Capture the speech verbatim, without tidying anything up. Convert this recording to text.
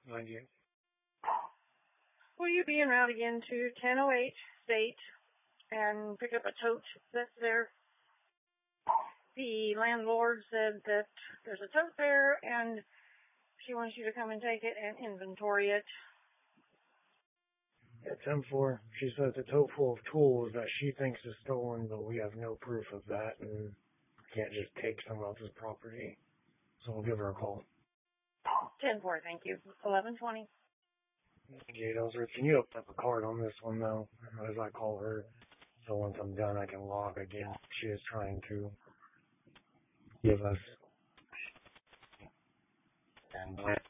Mind you. Will you be en route again to ten oh eight State and pick up a tote that's there? The landlord said that there's a tote there and she wants you to come and take it and inventory it. At ten four, she says it's a tote full of tools that she thinks is stolen, but we have no proof of that and can't just take someone else's property. So we'll give her a call. ten four, thank you. eleven twenty. Jade Ellsworth, can you open up a card on this one, though, as I call her? So once I'm done, I can log again. She is trying to give us... And